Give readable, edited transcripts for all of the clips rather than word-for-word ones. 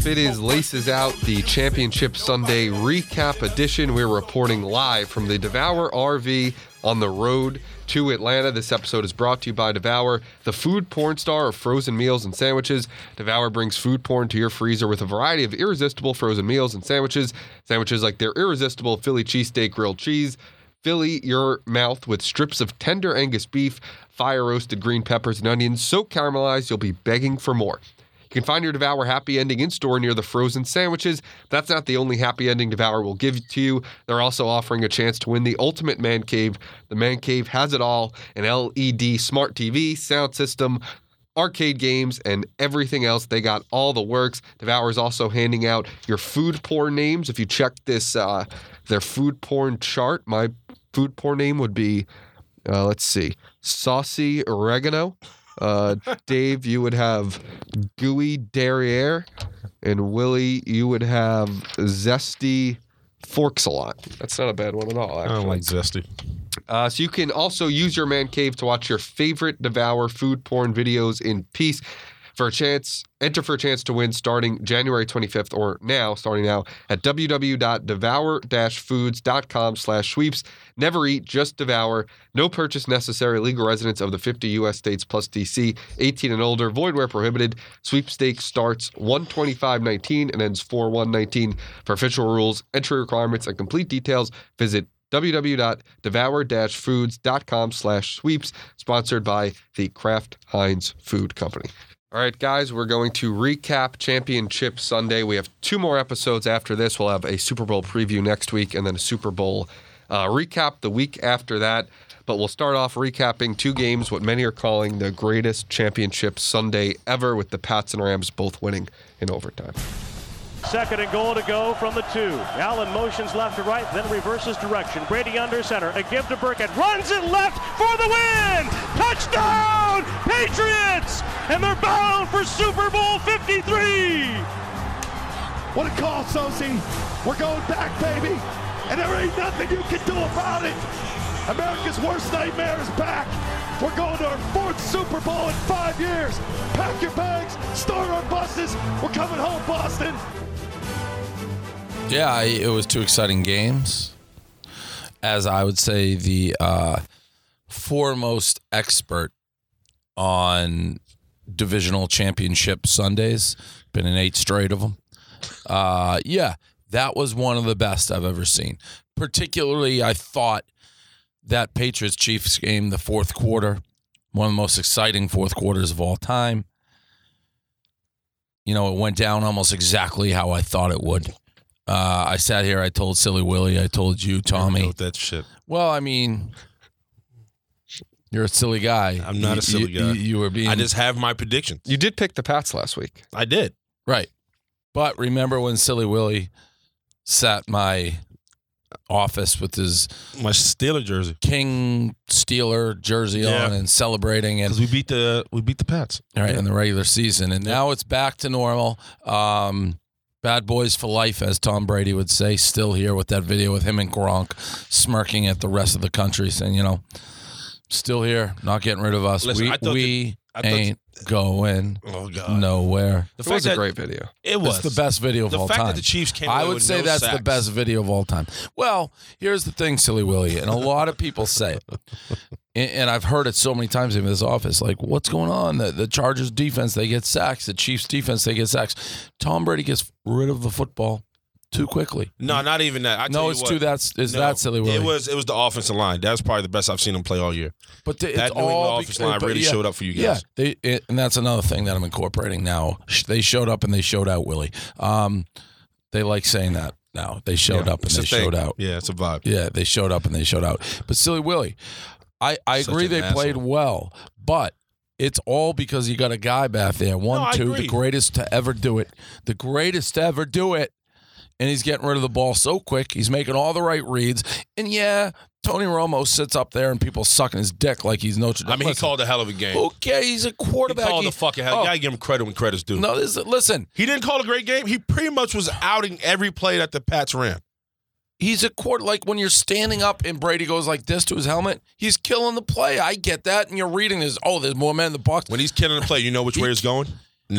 up. It is Laces Out, the Championship Sunday recap edition. We're reporting live from the Devour RV on the road to Atlanta. This episode is brought to you by Devour, the food porn star of frozen meals and sandwiches. Devour brings food porn to your freezer with a variety of irresistible frozen meals and sandwiches. Sandwiches like their irresistible Philly cheesesteak grilled cheese, fill your mouth with strips of tender Angus beef, fire-roasted green peppers and onions, so caramelized you'll be begging for more. You can find your Devour Happy Ending in-store near the frozen sandwiches. That's not the only happy ending Devour will give to you. They're also offering a chance to win the ultimate man cave. The man cave has it all: an LED smart TV, sound system, arcade games, and everything else. They got all the works. Devour is also handing out your food porn names. If you check this, their food porn chart, my food porn name would be, let's see, Saucy Oregano. Dave, you would have Gooey Derriere, and Willie, you would have Zesty Forks a Lot. That's not a bad one at all, actually. I don't like Zesty. So you can also use your man cave to watch your favorite Devour food porn videos in peace. Enter for a chance to win starting January 25th or starting now at www.devour-foods.com/sweeps. Never eat, just Devour. No purchase necessary. Legal residents of the 50 U.S. states plus D.C. 18 and older. Void where prohibited. Sweepstakes starts 1/25/19 and ends 4/1/19. For official rules, entry requirements, and complete details, visit www.devour-foods.com/sweeps. Sponsored by the Kraft Heinz Food Company. All right, guys, we're going to recap Championship Sunday. We have 2 more episodes after this. We'll have a Super Bowl preview next week and then a Super Bowl recap the week after that. But we'll start off recapping 2 games, what many are calling the greatest Championship Sunday ever, with the Pats and Rams both winning in overtime. 2nd and goal to go from the 2. Allen motions left to right, then reverses direction. Brady under center. A give to Burkett. Runs it left for the win! Touchdown! Patriots! And they're bound for Super Bowl 53! What a call, Sosi. We're going back, baby. And there ain't nothing you can do about it. America's worst nightmare is back. We're going to our 4th Super Bowl in 5 years. Pack your bags, start our buses. We're coming home, Boston. Yeah, it was 2 exciting games. As I would say, the foremost expert on divisional championship Sundays, been in 8 straight of them. Yeah, that was one of the best I've ever seen. Particularly, I thought that Patriots-Chiefs game, the 4th quarter, one of the most exciting 4th quarters of all time. You know, it went down almost exactly how I thought it would. I sat here, I told Silly Willie, I told you, Tommy. With that shit. Well, I mean, you're a silly guy. I'm not a silly guy. You were being. I just have my predictions. You did pick the Pats last week. I did. Right. But remember when Silly Willie sat my office with his my Steeler jersey, King Steeler jersey on, and celebrating, and because we beat the Pats in the regular season, and now it's back to normal. Bad boys for life, as Tom Brady would say. Still here with that video with him and Gronk smirking at the rest of the country, saying, you know, still here, not getting rid of us. Listen, we ain't going nowhere. It was a great video. It was. It's the best video of all time. The fact that the Chiefs came I away would with say no that's sacks. the best video of all time. Well, here's the thing, Silly Willie, and a lot of people say it, and I've heard it so many times in this office, like, what's going on? The Chargers defense, they get sacks. The Chiefs defense, they get sacks. Tom Brady gets rid of the football too quickly. No, not even that. That Silly Willie. It was the offensive line. That was probably the best I've seen them play all year. But that New England offensive line really showed up for you guys. Yeah, and that's another thing that I'm incorporating now. They showed up and they showed out, Willie. They like saying that now. They showed up and they showed out. Yeah, it's a vibe. Yeah, they showed up and they showed out. But Silly Willie, I agree they played well, but it's all because you got a guy back there. The greatest to ever do it. The greatest to ever do it. And he's getting rid of the ball so quick. He's making all the right reads. And yeah, Tony Romo sits up there and people sucking his dick like he's Notre Dame. I mean, he called a hell of a game. Okay, he's a quarterback. He called the fucking hell. You gotta give him credit when credit's due. No, listen. He didn't call a great game. He pretty much was outing every play that the Pats ran. He's a quarter. Like when you're standing up and Brady goes like this to his helmet, he's killing the play. I get that. And you're reading this. Oh, there's more men in the box. When he's killing the play, you know which way it's going? No.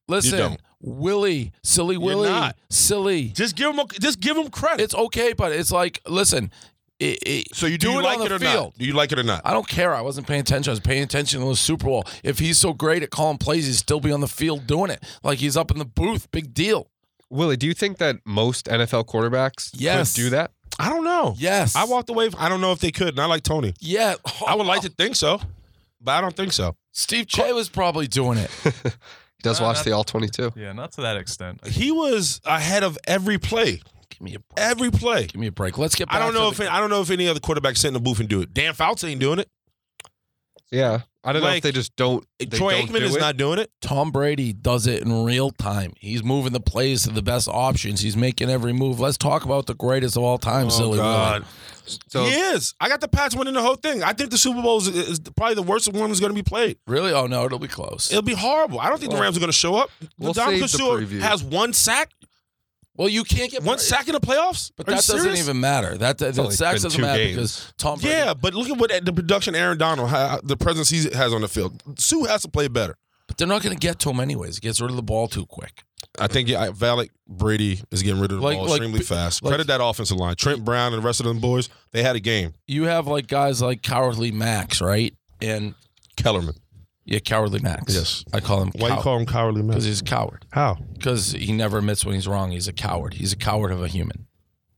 Listen, don't. Willie, silly Willie, not. silly. Just give him credit. It's okay, but it's like, listen. So you do it like on it the or field. not? Do you like it or not? I don't care. I wasn't paying attention. I was paying attention to the Super Bowl. If he's so great at calling plays, he'd still be on the field doing it. Like he's up in the booth. Big deal. Willie, do you think that most NFL quarterbacks Yes. could do that? I don't know. Yes. I walked away. I don't know if they could. And I like Tony. Yeah. I would like to think so, but I don't think so. Steve Che was probably doing it. He does watch the All-22. Yeah, not to that extent. He was ahead of every play. Give me a break. Every play. Give me a break. Let's get back I don't know to if I don't know if any other quarterback sit in the booth and do it. Dan Fouts ain't doing it. Yeah. I don't know Like, if they just don't. They Troy don't Aikman do is it. not doing it. Tom Brady does it in real time. He's moving the plays to the best options. He's making every move. Let's talk about the greatest of all time, silly Willie. So He is. I got the Pats winning the whole thing. I think the Super Bowl is probably the worst one that's going to be played. Really? Oh, no, it'll be close. It'll be horrible. I don't think the Rams are going to show up. we'll Dominic save the Castillo preview. has one sack. Well, you can't get One sack in the playoffs? But Are you that doesn't serious? even matter. That only sacks been doesn't 2 matter games. because Tom Brady. Yeah, but look at what the production Aaron Donald, the presence he has on the field. Sue has to play better. But they're not going to get to him anyways. He gets rid of the ball too quick. I think Valak Brady is getting rid of the ball extremely fast. Credit that offensive line. Trent Brown and the rest of them boys, they had a game. You have like guys like Cowardly Max, right? And Kellerman. yeah, Cowardly Max. Yes. I call him Why you call him cowardly man? because he's a coward. How? Because he never admits when he's wrong. He's a coward. He's a coward of a human.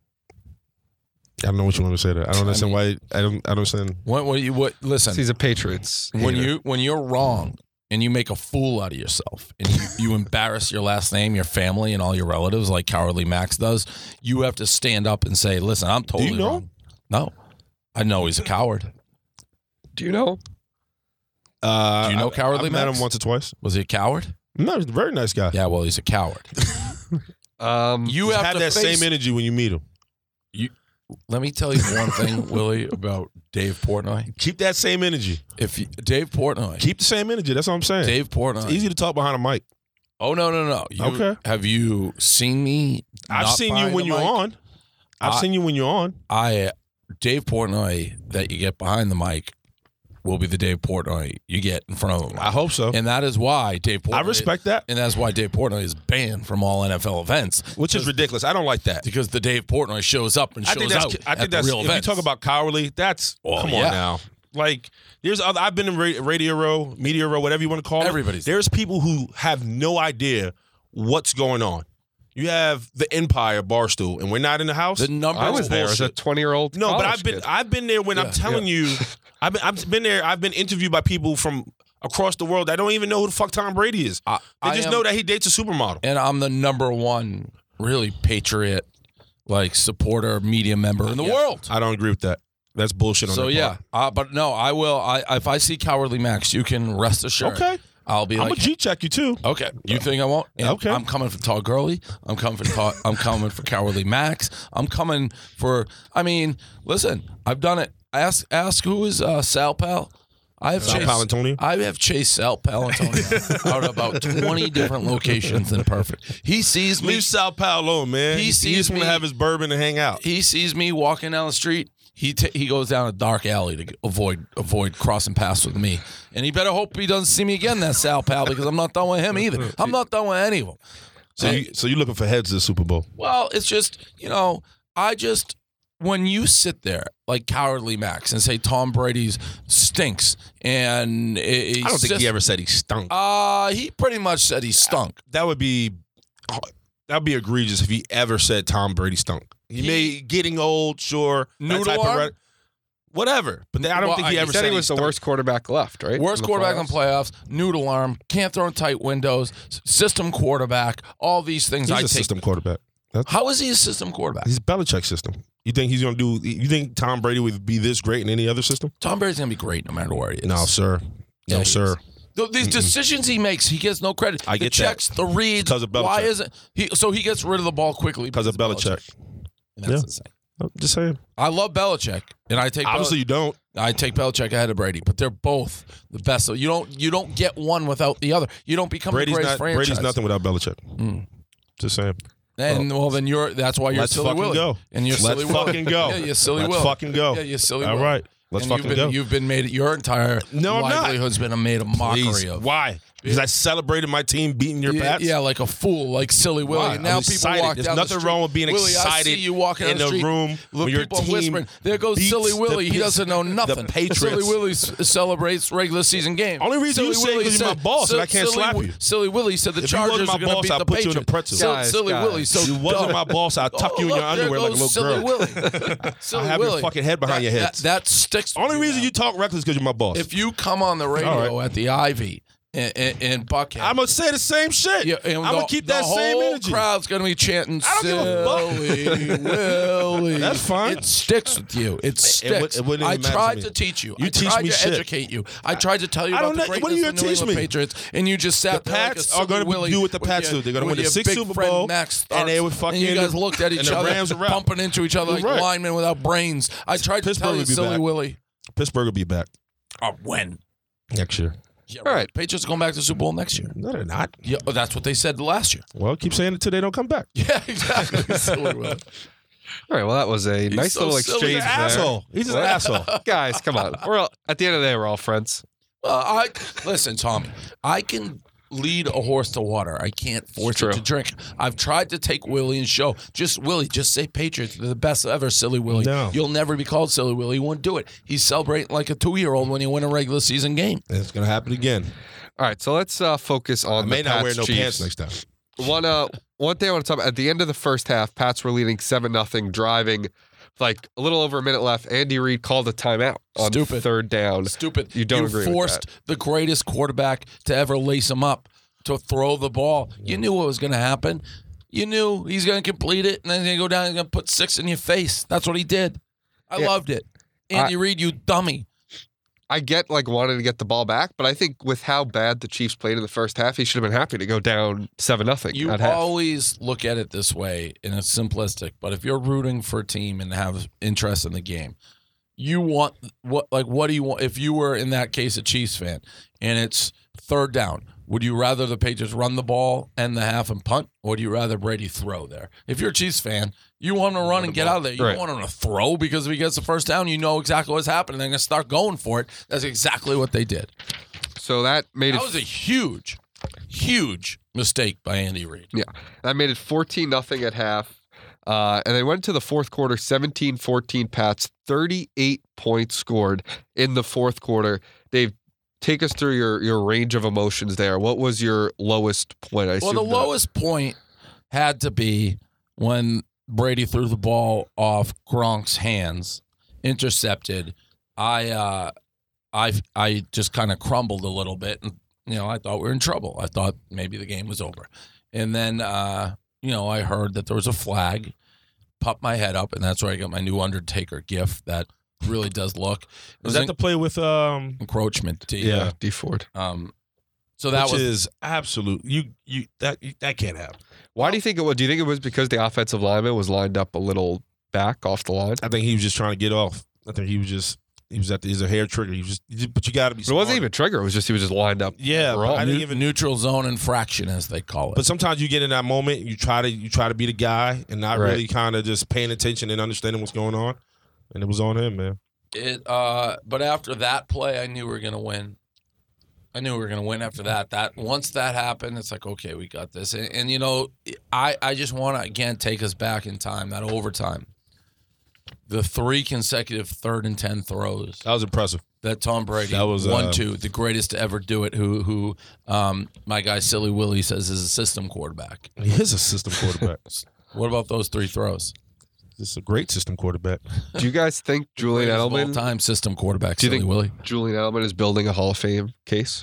I don't know what you want to say there. I don't understand why. I don't understand. Listen, he's a Patriots. when hater. you're wrong and you make a fool out of yourself and you embarrass your last name, your family, and all your relatives like Cowardly Max does, you have to stand up and say, "Listen, I'm totally know? wrong." No, I know he's a coward. Do you know? Do you know Cowardly I met Max? him once or twice. Was he a coward? No, he's a very nice guy. Yeah, well, he's a coward. You have that same energy when you meet him. Let me tell you one thing, Willie, about Dave Portnoy. Keep that same energy. Dave Portnoy, Keep the same energy. That's what I'm saying. Dave Portnoy. It's easy to talk behind a mic. Oh no. Okay. Have you seen me? I've not seen you behind when the you're mic? on. I've seen you when you're on. Dave Portnoy that you get behind the mic will be the Dave Portnoy you get in front of him. I hope so. And that is why Dave Portnoy. I respect that. And that's why Dave Portnoy is banned from all NFL events. Which is ridiculous. I don't like that. Because the Dave Portnoy shows up and shows out at the real if events. you talk about cowardly, that's Oh, come yeah. on now. Like there's other. I've been in Radio Row, Media Row, whatever you want to call it. Everybody's- There's people who have no idea what's going on. You have the Empire Barstool, and we're not in the house. The numbers I was there as a bullshit. 20-year-old. No, but college I've been there when I'm telling you, I've been there. I've been interviewed by people from across the world that don't even know who the fuck Tom Brady is. They just know that he dates a supermodel. And I'm the number one really patriot, like supporter, media member in the world. I don't agree with that. That's bullshit on So their yeah, part. but no, I will. If I see Cowardly Max, you can rest assured. Okay. I'll be I'm like, gonna G-check you too. okay, you think I won't? And Okay. I'm coming for Todd Gurley. I'm coming for Cowardly Max. I'm coming for. I mean, listen, I've done it. Ask who is Sal Pal. I have Sal Palantonio? I have chased Sal Palantonio out of about 20 different locations in Perfect. He sees me. Leave Sal Pal alone, man. He He sees just want me- to have his bourbon and hang out. He sees me walking down the street. He goes down a dark alley to avoid crossing paths with me, and he better hope he doesn't see me again. That Sal Pal, because I'm not done with him either. I'm not done with any of them. So you're looking for heads to the Super Bowl? Well, it's just when you sit there like Cowardly Max and say Tom Brady's stinks, and I don't think he ever said he stunk. He pretty much said he stunk. That'd be egregious if he ever said Tom Brady stunk. He may getting old, sure. that Noodle type of arm? whatever. But I don't Well, think he he ever Said he was the stunk. worst quarterback left, right? Worst In the quarterback in playoffs? playoffs, noodle arm, can't throw in tight windows, system quarterback, all these things. He's a system quarterback. How is he a system quarterback? He's Belichick system. You think he's gonna do? You think Tom Brady would be this great in any other system? Tom Brady's gonna be great no matter where he is. No, sir. Yeah, No, he sir. These decisions he makes, he gets no credit. I get the checks, that. the reads. Because of Why Belichick. isn't he? So he gets rid of the ball quickly Because of Belichick. And that's Yeah. insane. I'm just saying. I love Belichick, and I take Obviously, you don't. I take Belichick ahead of Brady, but they're both the best. So you don't get one without the other. You don't become Brady's the greatest not. franchise. Brady's nothing without Belichick. Just saying. And well, then that's why you're Let's silly fucking Willie. go. And you're Let's silly Willie. fucking go. Yeah, you're silly Let's Willie. fucking go. Yeah, you're silly All Willie. right. Let's And fucking go. You've been made your entire No, I'm not. livelihood's been made a mockery Please. of. Why? Because I celebrated my team beating your Pats? Yeah, like a fool, like silly Willie. Why? Now I'm people excited. walk There's down nothing the street. wrong with being Willie, excited I see you walking in down the the street. room Look, when your people are team whispering, there goes beats silly the Willie. He Pis- doesn't know nothing. the Patriots. Silly Willie celebrates regular season games. Only reason you say it because you're my boss and I can't slap you. Silly Willie said the If you Chargers wasn't my are going to boss, beat I'll the put you Patriots. in a pretzel. Guys, Silly Willie, so If you wasn't dumb. my boss, I'll tuck you in your look, there underwear like a goes little silly girl. Willie. Silly I'll have your Willie. fucking head behind your head. That sticks. with Only you reason now. you talk reckless because you're my boss. If you come on the radio at the Ivy in Buckhead, I'm going to say the same shit. yeah, and I'm going to keep that same The whole energy. crowd's going to be chanting, I don't give a Silly Willie. That's fine. It sticks with you. It sticks. it wouldn't I even matter tried to me. to teach you. You I teach tried me to shit. educate you. I tried to tell you I about don't the know- what greatness are you of New gonna teach England me? Patriots, and you just sat The there like a Pats silly are going to Willie do what the with Pats your- do. They're going to with win the your 6th big Super friend Bowl, Max and they Starks. would fucking. And you guys looked at and each the other, Rams are out. bumping into each other like Right. linemen without brains. I tried to tell Pittsburgh you, will be Silly back. Willie. Pittsburgh will be back When? next year. Yeah, All right. Patriots going back to the Super Bowl next year. No, they're not. Yeah, that's what they said last year. Well, keep saying it until they don't come back. Yeah, exactly. Silly Willie. All right, well, that was a nice so little silly. exchange He's there. an Asshole. He's just an asshole. Guys, come on. We're all, at the end of the day, we're all friends. Listen, Tommy. I can lead a horse to water. I can't force True. it to drink. I've tried to take Willie and show. Willie, just say Patriots. They're the best ever, Silly Willie. No. You'll never be called Silly Willie. He won't do it. He's celebrating like a 2-year-old when you win a regular season game. And it's going to happen again. All right, so let's focus on I may the not Pats wear no Chiefs. pants next time. One thing I want to talk about, at the end of the first half, Pats were leading 7-0, driving like a little over a minute left. Andy Reid called a timeout on Stupid. third down. Stupid. You don't agree with forced that? the greatest quarterback to ever lace him up to throw the ball. You knew what was going to happen. You knew he's going to complete it, and then he's going to go down and he's going to put 6 in your face. That's what he did. I loved it. Andy Reid, you dummy. I get like wanting to get the ball back, but I think with how bad the Chiefs played in the first half, he should have been happy to go down 7-0. You at half. always look at it this way, and it's simplistic. But if you're rooting for a team and have interest in the game, you want what do you want? If you were in that case a Chiefs fan, and it's third down, would you rather the Patriots run the ball end the half and punt, or do you rather Brady throw there? If you're a Chiefs fan, you want him to run and get out of there. You Right. don't want him to throw because if he gets the first down, you know exactly what's happening. They're going to start going for it. That's exactly what they did. So that made That it was a huge, huge mistake by Andy Reid. Yeah, that made it 14-0 at half. And they went to the fourth quarter, 17-14 Pats, 38 points scored in the fourth quarter. Dave, take us through your range of emotions there. What was your lowest point? Well, the lowest point had to be when Brady threw the ball off Gronk's hands, intercepted. I just kind of crumbled a little bit, and I thought we were in trouble. I thought maybe the game was over, and then I heard that there was a flag. Popped my head up, and that's where I got my new Undertaker gift. That really does look. Was that the play with encroachment? Yeah, D Ford. So that which was is absolute. That can't happen. Why do you think it was? Do you think it was because the offensive lineman was lined up a little back off the line? I think he was just trying to get off. I think he was at the hair trigger. But you got to be. But it wasn't even trigger. It was just he was just lined up. Yeah, but wrong. I didn't even. neutral zone infraction, as they call it. But sometimes you get in that moment, you try to be the guy and not Right. really kind of just paying attention and understanding what's going on, and it was on him, man. But after that play, I knew we were going to win. I knew we were going to win after that. Once that happened, it's like, okay, we got this. And I just want to, again, take us back in time, that overtime. The 3 consecutive 3rd and 10 throws That was impressive. that Tom Brady That was, 1-2, the greatest to ever do it, who my guy Silly Willie says is a system quarterback. He is a system quarterback. What about those 3 throws? This is a great system quarterback. Do you guys think Julian Edelman? All-time system quarterback, Do you Silly think Willie. Julian Edelman is building a Hall of Fame case?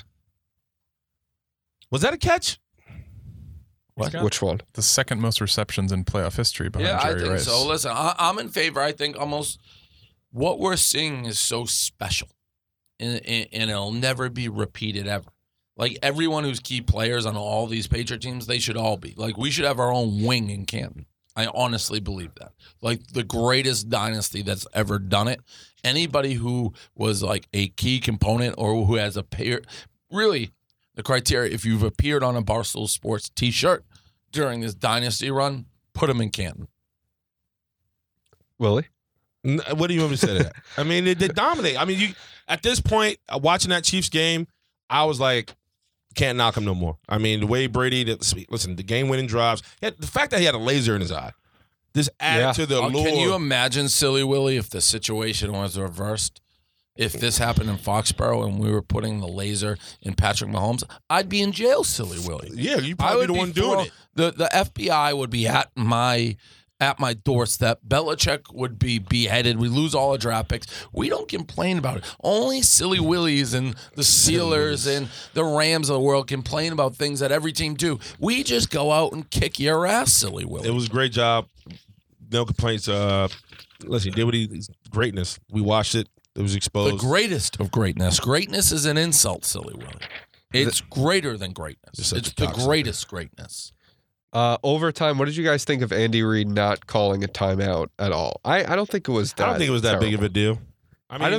Was that a catch? He's got Which one? the second most receptions in playoff history behind Yeah, I Jerry think Rice. so. Listen, I'm in favor. I think almost what we're seeing is so special, and it'll never be repeated ever. Like everyone who's key players on all these Patriot teams, they should all be. Like we should have our own wing in Canton. I honestly believe that. Like the greatest dynasty that's ever done it. Anybody who was like a key component or who has appeared, really, the criteria, if you've appeared on a Barstool Sports t-shirt during this dynasty run, put them in Canton. Willie? What do you want me to say to that? I mean, they dominate. I mean, you at this point, watching that Chiefs game, I was like, can't knock him no more. I mean, the way Brady, listen, the game-winning drives, the fact that he had a laser in his eye, this added to the allure. Can you imagine, Silly Willy, if the situation was reversed? If this happened in Foxborough and we were putting the laser in Patrick Mahomes, I'd be in jail, Silly Willy. Yeah, you probably the one doing it. The FBI would be at my doorstep. Belichick would be beheaded. We lose all our draft picks. We don't complain about it. Only Silly Willies and the Steelers and the Rams of the world complain about things that every team do. We just go out and kick your ass, Silly Willy. It was a great job. No complaints. Listen, he did what he's greatness. We watched it. It was exposed. The greatest of greatness. Greatness is an insult, Silly Willy. It's greater than greatness. It's the greatest greatness. Overtime, what did you guys think of Andy Reid not calling a timeout at all? I don't think it was that. I don't think it was that terrible. big of a deal. I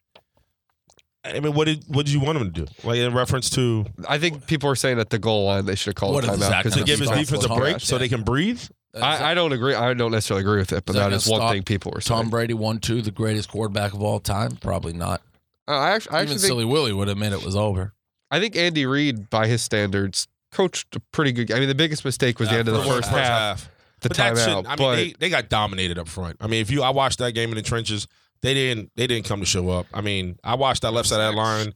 mean, what did you want him to do? Like in reference to? I think people were saying at the goal line they should have called a timeout to give his defense a break so they can breathe. I don't agree. I don't necessarily agree with it, but that is one thing people were saying. Tom Brady 1-2, the greatest quarterback of all time? Probably not. I actually Even Silly Willy would admit it was over. I think Andy Reid, by his standards, coached a pretty good. I mean, the biggest mistake was the end of the first half. The timeout. I mean, they got dominated up front. I mean, I watched that game in the trenches, they didn't come to show up. I mean, I watched that left side of that line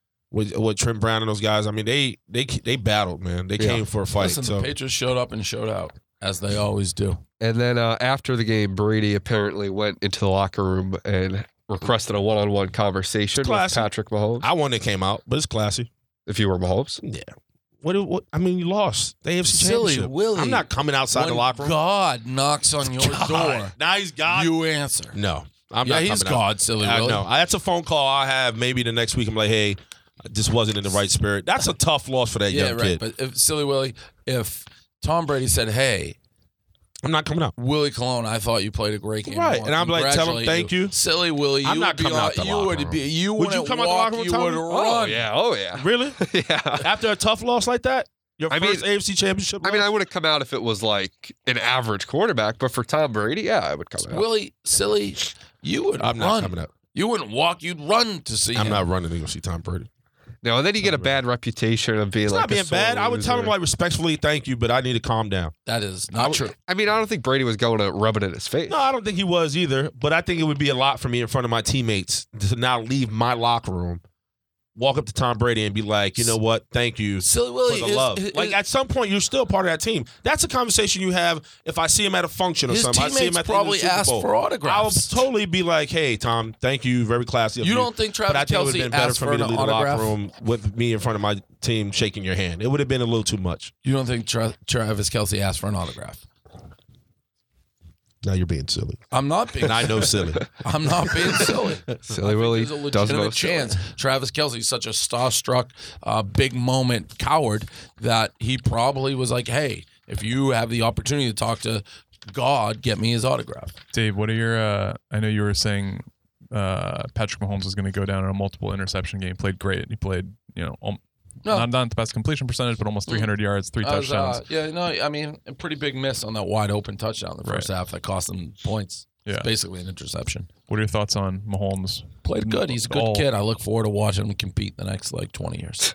with Trent Brown and those guys. I mean, they battled, man. They came for a fight. Listen, the Patriots showed up and showed out, as they always do. And then after the game, Brady apparently went into the locker room and requested a one-on-one conversation with Patrick Mahomes. I won it came out, but it's classy. If you were Mahomes? Yeah. What? I mean, you lost. They have Silly championship. Willy. I'm not coming outside the locker room. God knocks on your door. Now he's God. You answer. No. I'm yeah, not he's coming God, out. Silly Willy. No, that's a phone call I have maybe the next week. I'm like, hey, I just wasn't in the right spirit. That's a tough loss for that young kid. But if Silly Willy, if Tom Brady said, hey, I'm not coming out. Willie Colon, I thought you played a great game. Right, and I'm like, tell him thank you. Silly Willy, I'm not coming out the locker room. You would you come out the locker room? You would run. Oh yeah. Really? Yeah. After a tough loss like that? Your first AFC championship loss? I mean, I would have come out if it was like an average quarterback, but for Tom Brady, yeah, I would come out. Willie, Silly, you would run. I'm not coming out. You wouldn't walk, you'd run to see him. I'm not running to go see Tom Brady. No, and then you get a bad reputation of being it's like not being bad. I would tell him like respectfully, thank you, but I need to calm down. That is not true. I mean, I don't think Brady was going to rub it in his face. No, I don't think he was either. But I think it would be a lot for me in front of my teammates to now leave my locker room, walk up to Tom Brady and be like, you know what? Thank you Silly Willy, for the love. Like at some point, you're still part of that team. That's a conversation you have if I see him at a function or something. I see him at the probably Super Bowl. ask for autographs. I'll totally be like, hey, Tom, thank you. Very classy of you. You don't think Travis but I think it would Kelce have been better asked for for me to an leave the autograph? locker room with me in front of my team shaking your hand. It would have been a little too much. You don't think Travis Kelce asked for an autograph? Now you're being silly. I'm not being And I know silly. I'm not being silly. Silly Willy There's a does know legitimate chance. Travis Kelce's such a starstruck, big moment coward that he probably was like, hey, if you have the opportunity to talk to God, get me his autograph. Dave, what are your I know you were saying Patrick Mahomes was going to go down in a multiple interception game. Played great. He played, not the best completion percentage, but almost 300 yards, 3 touchdowns. I mean, a pretty big miss on that wide open touchdown in the first half that cost them points. Yeah. It's basically an interception. What are your thoughts on Mahomes? Played good. He's a good kid. I look forward to watching him compete the next 20 years.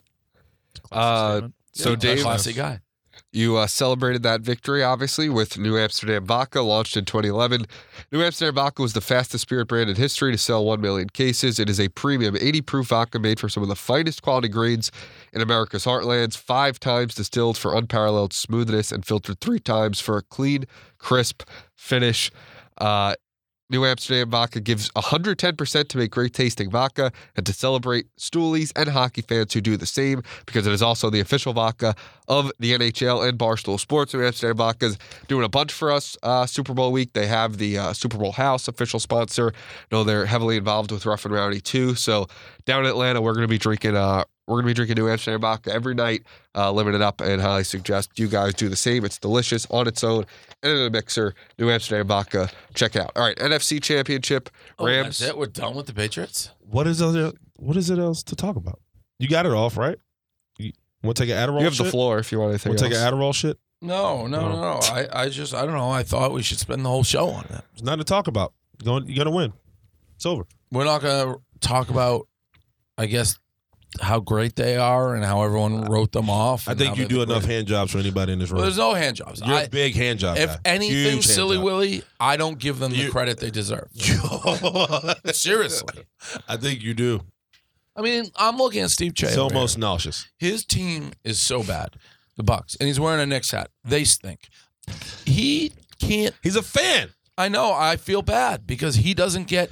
So Dave, classy guy. You celebrated that victory, obviously, with New Amsterdam Vodka, launched in 2011. New Amsterdam Vodka was the fastest spirit brand in history to sell 1 million cases. It is a premium 80-proof vodka made from some of the finest quality grains in America's heartlands, 5 times distilled for unparalleled smoothness and filtered 3 times for a clean, crisp finish. New Amsterdam Vodka gives 110% to make great-tasting vodka and to celebrate Stoolies and hockey fans who do the same, because it is also the official vodka of the NHL and Barstool Sports. New Amsterdam Vodka is doing a bunch for us Super Bowl week. They have the Super Bowl House, official sponsor. I know they're heavily involved with Rough and Rowdy too. So down in Atlanta, we're going to be drinking New Amsterdam Vodka every night, limited up, and highly suggest you guys do the same. It's delicious on its own and in a mixer. New Amsterdam Vodka. Check it out. All right, NFC Championship. Rams. That's it? We're done with the Patriots? What is it else to talk about? You got it off, right? You want to take an Adderall? You have the floor if you want anything else. Want to take an Adderall shit? No. I don't know. I thought we should spend the whole show on that. There's nothing to talk about. You're gonna win. It's over. We're not going to talk about, I guess, how great they are and how everyone wrote them off. I think you do enough hand jobs for anybody in this room. Well, there's no hand jobs. You're a big hand job If guy. anything, Huge Silly hand job. Willie, I don't give them the credit they deserve. Seriously. I think you do. I mean, I'm looking at Steve Che. It's over almost here. nauseous. His team is so bad, the Bucks, and he's wearing a Knicks hat. They stink. He can't. He's a fan. I know. I feel bad because he doesn't get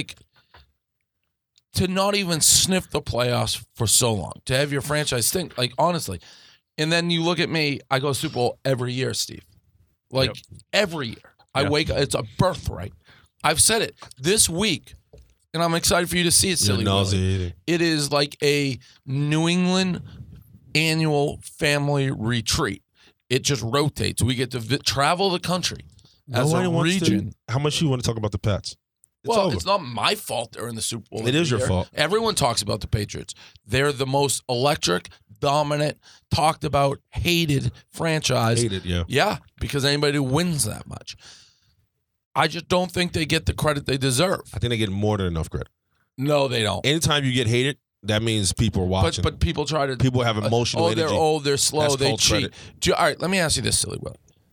to not even sniff the playoffs for so long. To have your franchise stink, honestly. And then you look at me. I go Super Bowl every year, Steve. Every year. I wake up. It's a birthright. I've said it this week. And I'm excited for you to see it, Silly Willie. It is like a New England annual family retreat. It just rotates. We get to travel the country as a region. How much you want to talk about the Pats? It's not my fault they're in the Super Bowl. It is your fault. Everyone talks about the Patriots. They're the most electric, dominant, talked about, hated franchise. Hated, yeah. Yeah, because anybody who wins that much. I just don't think they get the credit they deserve. I think they get more than enough credit. No, they don't. Anytime you get hated, that means people are watching. But people try to. People have emotional energy. They're old, they're slow, That's they called cheat. credit. All right, let me ask you this, Silly Willie.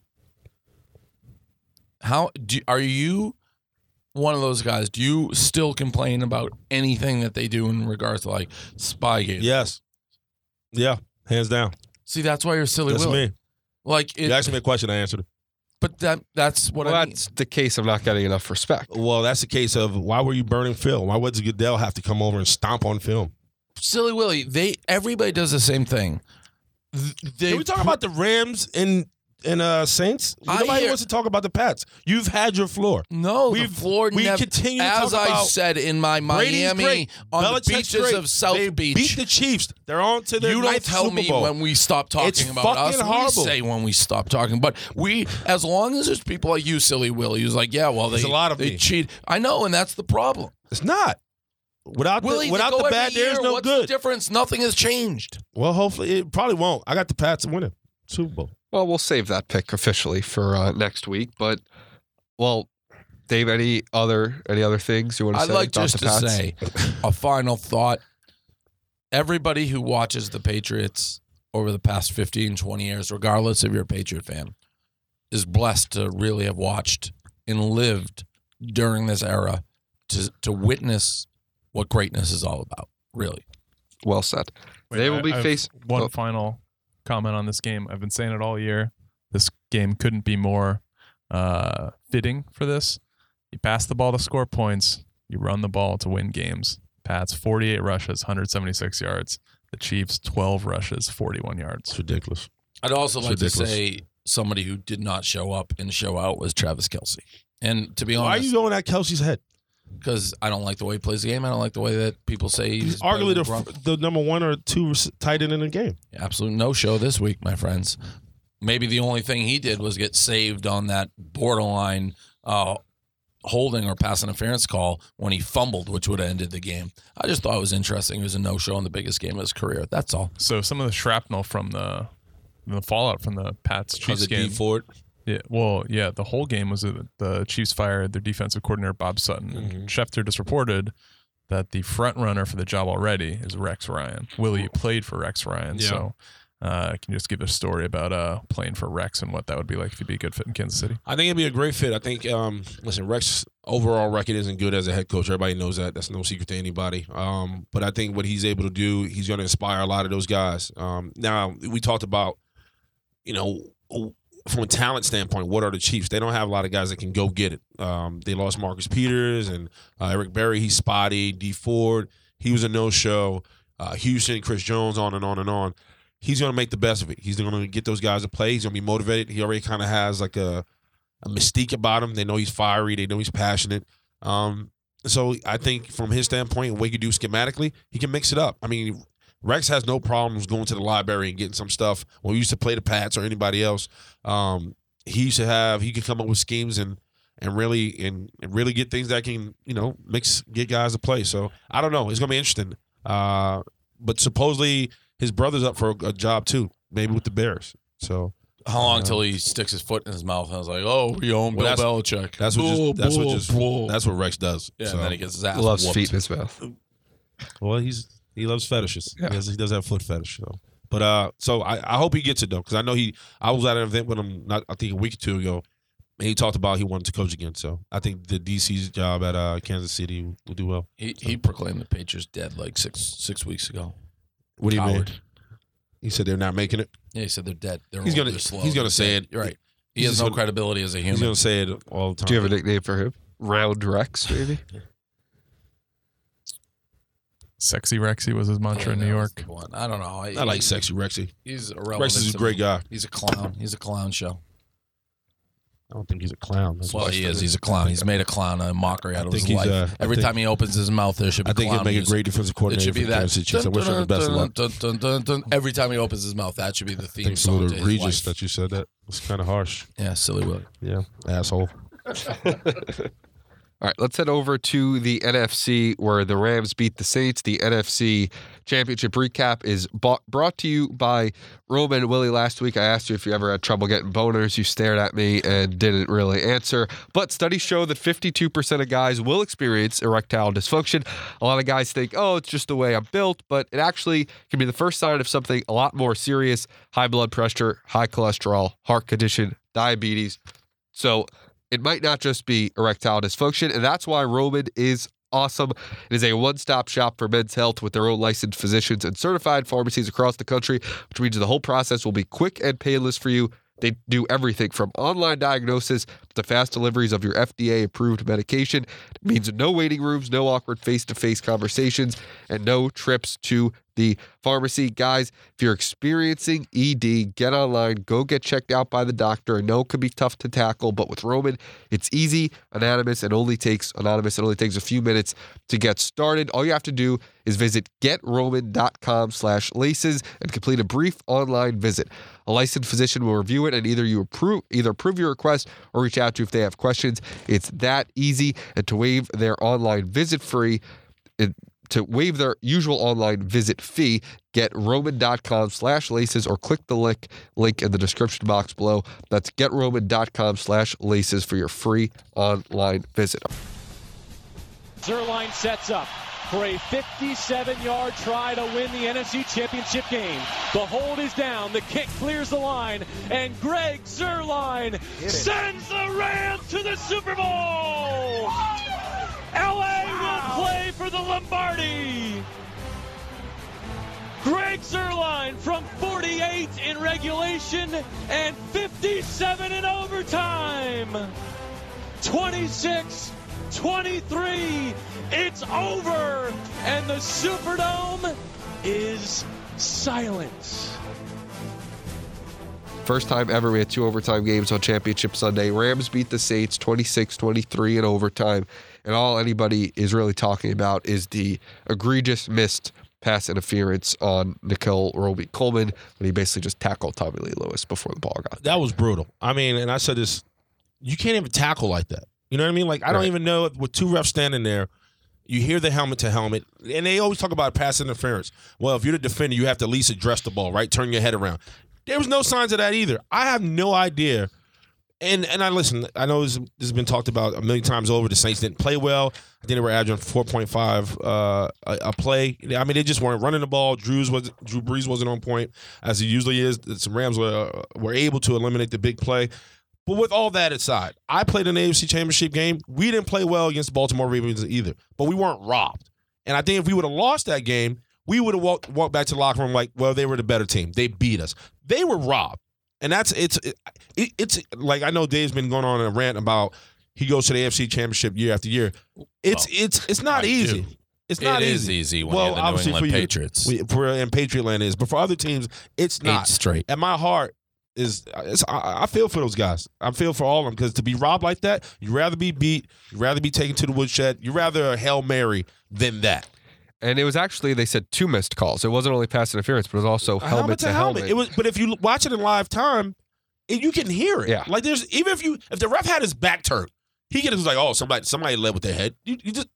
Are you one of those guys? Do you still complain about anything that they do in regards to Spygate? Yes. Yeah, hands down. See, that's why you're Silly That's Willie. me. You asked me a question, I answered it. But that's what I mean. That's the case of not getting enough respect. Well, that's the case of why were you burning film? Why would Goodell have to come over and stomp on film? Silly Willie, everybody does the same thing. Can we talk about the Rams and Saints? Nobody wants to talk about the Pats. You've had your floor. No, the floor we never. continue to as talk I about said in my Brady's Miami great. on Belichick's the beaches great. of South they Beach. Beat the Chiefs. They're on to their You don't ninth tell Super me Bowl. when we stop talking It's about us. fucking horrible. We say when we stop talking, but as long as there's people like you, Silly Willie, who's like, yeah, well, There's a lot of they me. cheat. I know, and that's the problem. It's not. Without Willie, the they go bad, every year. there's no What's good. the difference? Nothing has changed. Well, hopefully, it probably won't. I got the Pats winning Super Bowl. Well, we'll save that pick officially for next week. But, Dave, any other things you want to I'd say like about just the to Pats? say a final thought. Everybody who watches the Patriots over the past 15, 20 years, regardless if you're a Patriot fan, is blessed to really have watched and lived during this era to witness what greatness is all about, really. Well said. They will be facing one final comment on this game. I've been saying it all year. This game couldn't be more fitting for this. You pass the ball to score points. You run the ball to win games. Pats 48 rushes, 176 yards. The Chiefs 12 rushes, 41 yards. It's ridiculous. I'd also like ridiculous. to say somebody who did not show up and show out was Travis Kelce. And to be Why are honest, you going at Kelsey's head? because I don't like the way he plays the game. I don't like the way that people say he's Arguably better than Gronk. the number 1 or 2 tight end in the game. Absolute no-show this week, my friends. Maybe the only thing he did was get saved on that borderline holding or pass interference call when he fumbled, which would have ended the game. I just thought it was interesting. It was a no-show in the biggest game of his career. That's all. So some of the shrapnel from the fallout from the Pats Chiefs game. Ford. Yeah, well, yeah, the whole game was the Chiefs fired their defensive coordinator Bob Sutton. And Schefter just reported that the front runner for the job already is Rex Ryan. Willie played for Rex Ryan, so can you just give a story about playing for Rex and what that would be like if he'd be a good fit in Kansas City? I think it'd be a great fit. I think, listen, Rex's overall record isn't good as a head coach. Everybody knows that. That's no secret to anybody. But I think what he's able to do, he's going to inspire a lot of those guys. Now, we talked about, from a talent standpoint, what are the Chiefs? They don't have a lot of guys that can go get it. They lost Marcus Peters and Eric Berry. He's spotty. D Ford, he was a no-show. Houston, Chris Jones, on and on and on. He's going to make the best of it. He's going to get those guys to play. He's going to be motivated. He already kind of has like a mystique about him. They know he's fiery. They know he's passionate. So I think from his standpoint, what he can do schematically, he can mix it up. I mean, Rex has no problems going to the library and getting some stuff. When we used to play the Pats or anybody else, he could come up with schemes and really get things that can, get guys to play. So I don't know. It's going to be interesting. But supposedly his brother's up for a job too, maybe with the Bears. So How long until he sticks his foot in his mouth? I was like, oh, we own Bill Belichick. That's what Rex does. Yeah, so. and then he gets his ass Loves whooped. feet in his mouth. Well, he loves fetishes. Yeah. He does have foot fetish. But so I hope he gets it though, because I know I was at an event with him I think a week or two ago, and he talked about he wanted to coach again. So I think the DC's job at Kansas City will do well. He proclaimed the Patriots dead like six weeks ago. What do you mean? Coward. He said they're not making it. Yeah, he said they're dead. He's gonna say it. You're right. He He's has just no gonna- credibility as a He's human. gonna say it all the time. Do you have a nickname for him? Round Rex, maybe? Sexy Rexy was his mantra in New York. I don't know. I like sexy Rexy. He's irrelevant. Rex is a to great me. guy. He's a clown. He's a clown show. I don't think he's a clown. Well, he is. He's a clown. He's made a clown, a mockery out of his think he's, life. Every time he opens his mouth, there should be I think clown he'll make a music. great defensive It coordinator should be for the that. Kansas City Chiefs. I wish him the best of luck. Dun, dun, dun, dun. Every time he opens his mouth, that should be the I theme think it's a song little to his egregious life. that you said that. It's kind of harsh. Yeah, silly Willie. Yeah, asshole. All right, let's head over to the NFC where the Rams beat the Saints. The NFC Championship recap is brought to you by Roman. Willie, last week I asked you if you ever had trouble getting boners. You stared at me and didn't really answer. But studies show that 52% of guys will experience erectile dysfunction. A lot of guys think, oh, it's just the way I'm built, but it actually can be the first sign of something a lot more serious: high blood pressure, high cholesterol, heart condition, diabetes. So it might not just be erectile dysfunction, and that's why Roman is awesome. It is a one-stop shop for men's health with their own licensed physicians and certified pharmacies across the country, which means the whole process will be quick and painless for you. They do everything from online diagnosis to fast deliveries of your FDA-approved medication. It means no waiting rooms, no awkward face-to-face conversations, and no trips to the pharmacy. Guys, if you're experiencing ED, get online, go get checked out by the doctor. I know it can be tough to tackle, but with Roman, it's easy, anonymous, and only takes a few minutes to get started. All you have to do is visit getroman.com/laces and complete a brief online visit. A licensed physician will review it and either approve your request or reach out to you if they have questions. It's that easy. And to waive their online visit fee, to waive their usual online visit fee, get roman.com/laces or click the link in the description box below. That's getroman.com/laces for your free online visit. Zuerlein sets up for a 57-yard try to win the NFC Championship game. The hold is down, the kick clears the line, and Greg Zuerlein sends the Rams to the Super Bowl! LA will play for the Lombardi! Greg Zuerlein from 48 in regulation and 57 in overtime! 26-23, it's over, and the Superdome is silent. First time ever we had 2 overtime games on Championship Sunday. Rams beat the Saints 26-23 in overtime. And all anybody is really talking about is the egregious missed pass interference on Nicole Roby-Coleman when he basically just tackled Tommy Lee Lewis before the ball got there. That was brutal. I mean, and I said this, you can't even tackle like that. You know what I mean? Like, I don't even know, with 2 refs standing there, you hear the helmet to helmet, and they always talk about pass interference. Well, if you're the defender, you have to at least address the ball, right? Turn your head around. There was no signs of that either. I have no idea. And I listen, I know this has been talked about a million times over. The Saints didn't play well. I think they were averaging 4.5 a play. I mean, they just weren't running the ball. Drew Brees wasn't on point, as he usually is. The Rams were able to eliminate the big play. But with all that aside, I played an AFC Championship game. We didn't play well against the Baltimore Ravens either, but we weren't robbed. And I think if we would have lost that game, we would have walked back to the locker room like, well, they were the better team. They beat us. They were robbed. And it's like, I know Dave's been going on a rant about he goes to the AFC Championship year after year. It's not easy. It's not It easy. is easy when you're the New obviously England for you, Patriots. And Patriot Land is, but for other teams, it's 8 not. straight. And my heart I feel for those guys. I feel for all of them, because to be robbed like that, you'd rather be beat, you'd rather be taken to the woodshed, you'd rather a Hail Mary than that. And it was actually, they said 2 missed calls. It wasn't only pass interference, but it was also helmet to helmet. It was, but if you watch it in live time, you can hear it. Yeah. Like, there's, even if the ref had his back turned, he was like, oh, somebody led with their head. You just,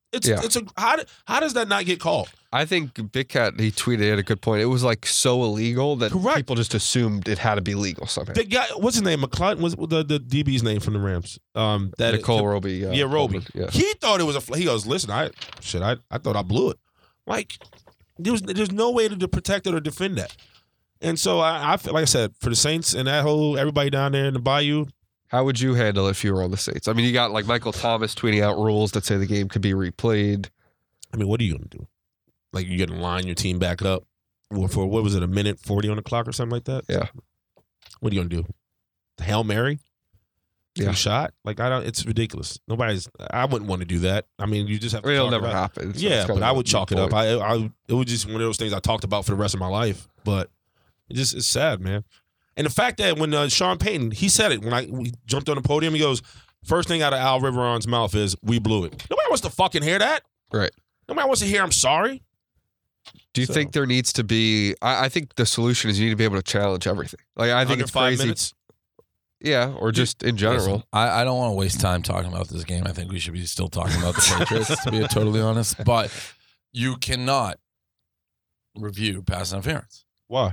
How does that not get called? I think Big Cat, he tweeted, he had a good point. It was like so illegal that people just assumed it had to be legal somehow. The guy, what's his name? McClellan was the DB's name from the Rams. Nicole Roby. Yeah, Roby. Yeah. He thought it was he goes, listen, I thought I blew it. Like there's no way to protect it or defend that. And so I feel like I said, for the Saints and that whole everybody down there in the Bayou. How would you handle it if you were on the Saints? I mean, you got like Michael Thomas tweeting out rules that say the game could be replayed. I mean, what are you going to do? Like, you going to line your team back up for, what was it, 1:40 on the clock or something like that? Yeah. What are you going to do? Hail Mary? Yeah. Shot? Like, it's ridiculous. I wouldn't want to do that. I mean, you just have to it'll never happen. So yeah, but I would chalk it up. It was just one of those things I talked about for the rest of my life. But it's sad, man. And the fact that when Sean Payton, he said it when we jumped on the podium, he goes, first thing out of Al Riveron's mouth is, we blew it. Nobody wants to fucking hear that. Right. Nobody wants to hear I'm sorry. Do you think there needs to be, I think the solution is you need to be able to challenge everything. Like, I think under it's 5 crazy. minutes? Yeah, or just in general. Listen, I don't want to waste time talking about this game. I think we should be still talking about the Patriots, to be totally honest. But you cannot review pass interference. Why?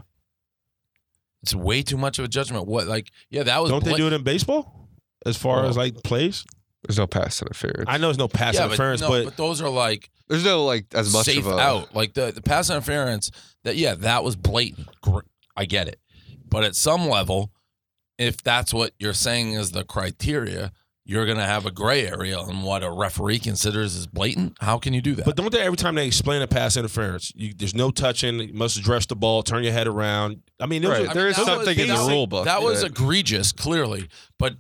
It's way too much of a judgment. That was. Don't they do it in baseball? As far as like plays? There's no pass interference. I know there's no pass interference, but those are like there's no like as much safe of a out. Like the pass interference that was blatant. I get it. But at some level, if that's what you're saying is the criteria, you're going to have a gray area on what a referee considers as blatant. How can you do that? But don't they, every time they explain a pass interference, there's no touching, you must address the ball, turn your head around. I mean, there is something in the rule book. That was egregious, clearly. But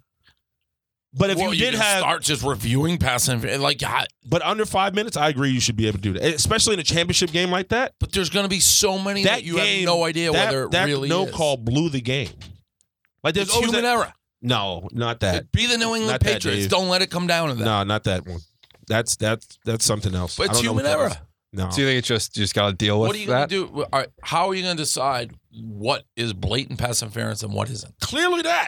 if you did start just reviewing pass interference, but under 5 minutes, I agree you should be able to do that, especially in a championship game like that. But there's going to be so many that you have no idea whether it really no is. Call blew the game. Like there's it's human error. No, not that. It'd be the New England Patriots. Don't let it come down to that. No, not that one. That's something else. But it's human error. No. So you think you just got to deal with that? What are you going to do? All right, how are you going to decide what is blatant pass interference and what isn't? Clearly that.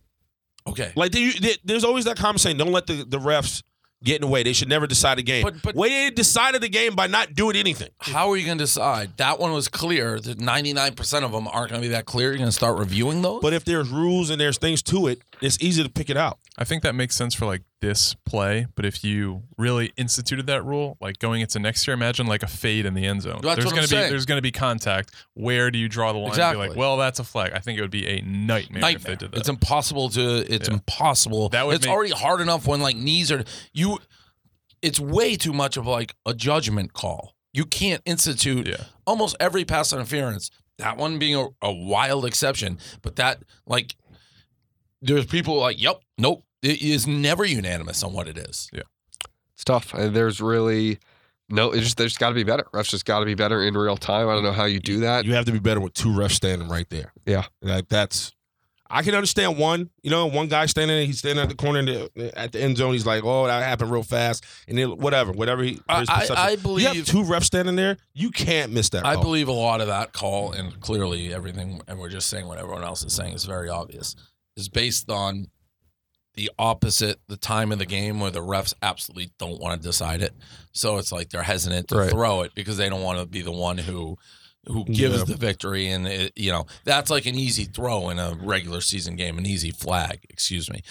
Okay. Like there's always that comment saying, don't let the refs get in the way. They should never decide a game. But they decided the game by not doing anything. How are you going to decide? That one was clear. That 99% of them aren't going to be that clear. You're going to start reviewing those? But if there's rules and there's things to it, it's easy to pick it out. I think that makes sense for like this play, but if you really instituted that rule, like going into next year, imagine like a fade in the end zone. That's there's going to be contact. Where do you draw the line? Exactly. And be like, well, that's a flag. I think it would be a nightmare if they did that. It's impossible to. Impossible. It's already hard enough when like knees are you. It's way too much of like a judgment call. You can't institute almost every pass interference. That one being a wild exception, but that like. There's people like, yep, nope. It is never unanimous on what it is. Yeah. It's tough. And there's really there's got to be better. Refs just got to be better in real time. I don't know how you do that. You have to be better with two refs standing right there. Yeah. Like I can understand one guy standing there, he's standing at the corner at the end zone. He's like, oh, that happened real fast. And then whatever I believe. You have two refs standing there, you can't miss that call. I believe a lot of that call, and clearly everything, and we're just saying what everyone else is saying is very obvious, is based on the time of the game where the refs absolutely don't want to decide it. So it's like they're hesitant to throw it because they don't want to be the one who gives the victory. And, that's like an easy throw in a regular season game, an easy flag, excuse me.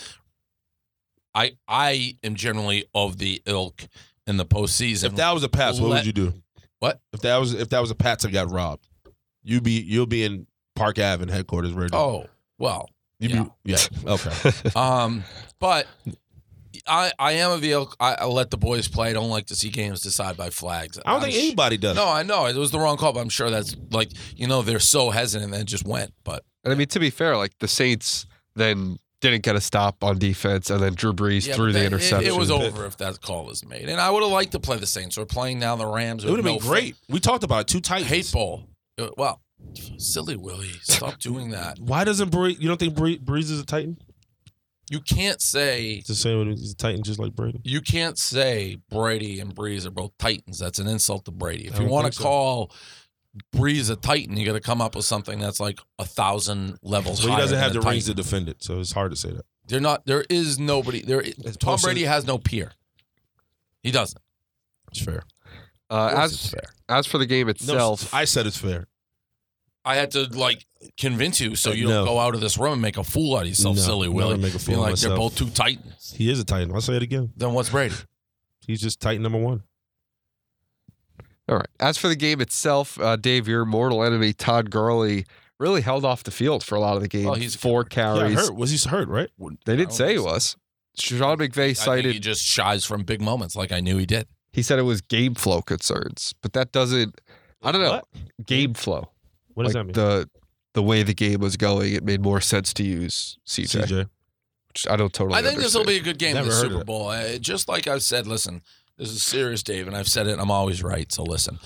I am generally of the ilk in the postseason. If that was a pass, what would you do? What? If that was a Pats that got robbed, you'll be in Park Ave headquarters ready. Oh, well. Okay. But I am of the ilk. I let the boys play. I don't like to see games decided by flags. I don't think anybody does. No, I know it was the wrong call, but I'm sure that's like they're so hesitant and it just went. But and I mean, to be fair, like the Saints then didn't get a stop on defense, and then Drew Brees threw the interception. It was over if that call was made, and I would have liked to play the Saints. We're playing now the Rams. It would have been great. We talked about it. Two Titans. Hate bowl. Well. Silly Willie, stop doing that. Why doesn't Brees? You don't think Brees is a Titan? You can't say it's the same. He's a Titan, just like Brady. You can't say Brady and Brees are both Titans. That's an insult to Brady. If you want to call Brees a Titan, you got to come up with something that's like 1,000 levels higher. He doesn't have the Titan. rings to defend it, so it's hard to say that. There is nobody. Tom Brady has no peer. He doesn't. It's fair. As for the game itself, I said it's fair. I had to convince you so you don't go out of this room and make a fool out of yourself, silly Willie. Make a fool Being of like they're myself. both two Titans. He is a Titan. I'll say it again. Then what's Brady? He's just Titan number 1. all right. As for the game itself, Dave, your mortal enemy Todd Gurley really held off the field for a lot of the game. Well, he's 4 carries. Yeah, hurt. Was he hurt? Right? They didn't say he was. Sean McVay I think cited. he just shies from big moments like I knew he did. He said it was game flow concerns, but that doesn't. I don't know. What? Game flow. What does Like that mean? The way the game was going, it made more sense to use CJ. Which I don't totally. I think this will understand. be a good game, Never the heard Super of it. Bowl. Just like I've said, listen, this is serious, Dave, and I've said it, and I'm always right, so listen.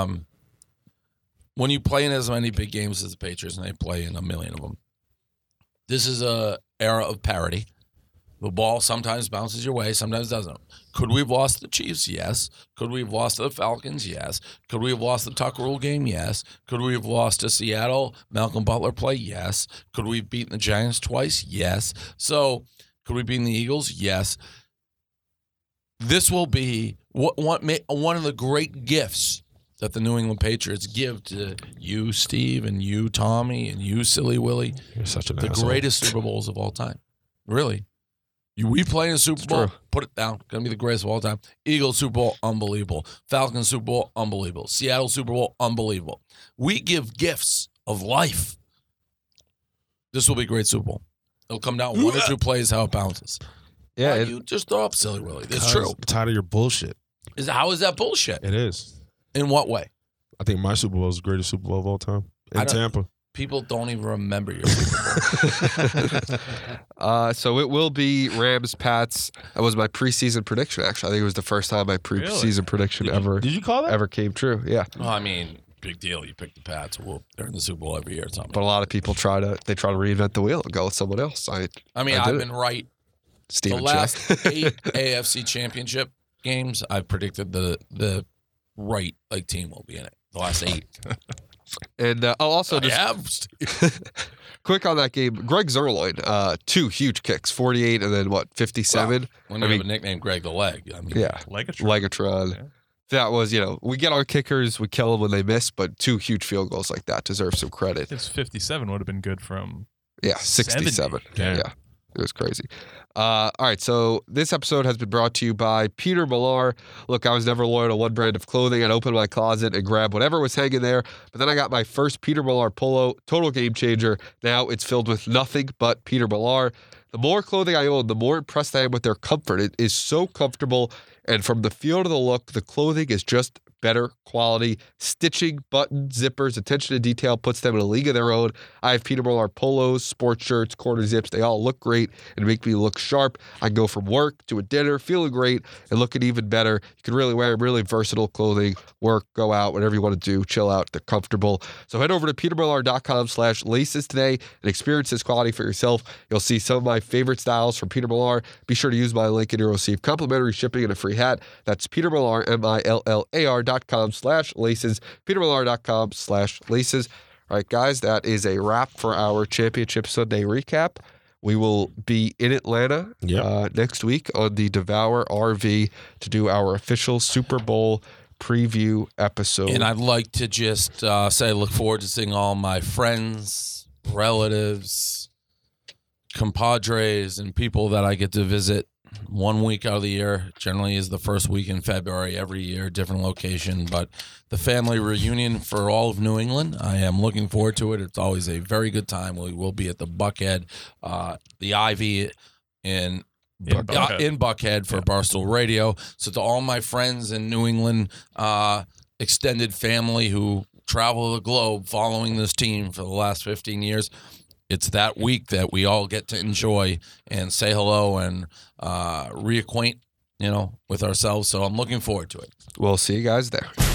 When you play in as many big games as the Patriots, and they play in a million of them, this is a era of parity. The ball sometimes bounces your way, sometimes doesn't. Could we have lost to the Chiefs? Yes. Could we have lost to the Falcons? Yes. Could we have lost the Tuck Rule game? Yes. Could we have lost to Seattle? Malcolm Butler play? Yes. Could we have beaten the Giants twice? Yes. So could we beat the Eagles? Yes. This will be one of the great gifts that the New England Patriots give to you, Steve, and you, Tommy, and you, Silly Willie. You're such an The asshole. greatest Super Bowls of all time. Really. We play in a Super Bowl, true. put it down. Going to be the greatest of all time. Eagles Super Bowl, unbelievable. Falcons Super Bowl, unbelievable. Seattle Super Bowl, unbelievable. We give gifts of life. This will be a great Super Bowl. It'll come down 1 or 2 plays how it bounces. Yeah, Why it- you just throw up, Silly Willie. It's Because true. I'm tired of your bullshit. How is that bullshit? It is. In what way? I think my Super Bowl is the greatest Super Bowl of all time. In I don't- Tampa. People don't even remember your Super Bowl. So it will be Rams Pats. That was my preseason prediction. Actually, I think it was the first time my preseason prediction Did you call that? ever came true. Yeah, Well, I mean, big deal. You pick the Pats. Well, they're in the Super Bowl every year or something. but a lot of people try to reinvent the wheel and go with someone else. I I mean, did I've it. been right. Steven The last Check. 8 AFC championship games, I've predicted the right team will be in it. The last 8. And also just have. quick on that game, Greg Zerloin, 2 huge kicks, 48 and then 57. When you have a nickname, Greg the Leg. I mean, Yeah, Legatron. Yeah. That was, we get our kickers, we kill them when they miss, but 2 huge field goals like that deserve some credit. His 57 would have been good from. Yeah, 67. 70. Yeah, it was crazy. All right, so this episode has been brought to you by Peter Millar. Look, I was never loyal to one brand of clothing. I'd open my closet and grab whatever was hanging there. But then I got my first Peter Millar polo, total game changer. Now it's filled with nothing but Peter Millar. The more clothing I own, the more impressed I am with their comfort. It is so comfortable. And from the feel to the look, the clothing is just better quality. Stitching, buttons, zippers, attention to detail puts them in a league of their own. I have Peter Millar polos, sports shirts, quarter zips. They all look great and make me look sharp. I can go from work to a dinner feeling great and looking even better. You can really wear really versatile clothing, work, go out, whatever you want to do, chill out. They're comfortable. So head over to petermillar.com/laces today and experience this quality for yourself. You'll see some of my favorite styles from Peter Millar. Be sure to use my link and you'll receive complimentary shipping and a free hat. That's Peter Millar, MILLAR.com/laces, petermillar.com/laces. All right, guys, that is a wrap for our Championship Sunday recap. We will be in Atlanta next week on the Devour RV to do our official Super Bowl preview episode. And I'd like to just say I look forward to seeing all my friends, relatives, compadres, and people that I get to visit 1 week out of the year. Generally is the first week in February every year, different location. But the family reunion for all of New England, I am looking forward to it. It's always a very good time. We will be at the Buckhead, the Ivy in Buckhead for Barstool Radio. So to all my friends in New England, extended family who travel the globe following this team for the last 15 years, it's that week that we all get to enjoy and say hello and reacquaint, with ourselves. So I'm looking forward to it. We'll see you guys there.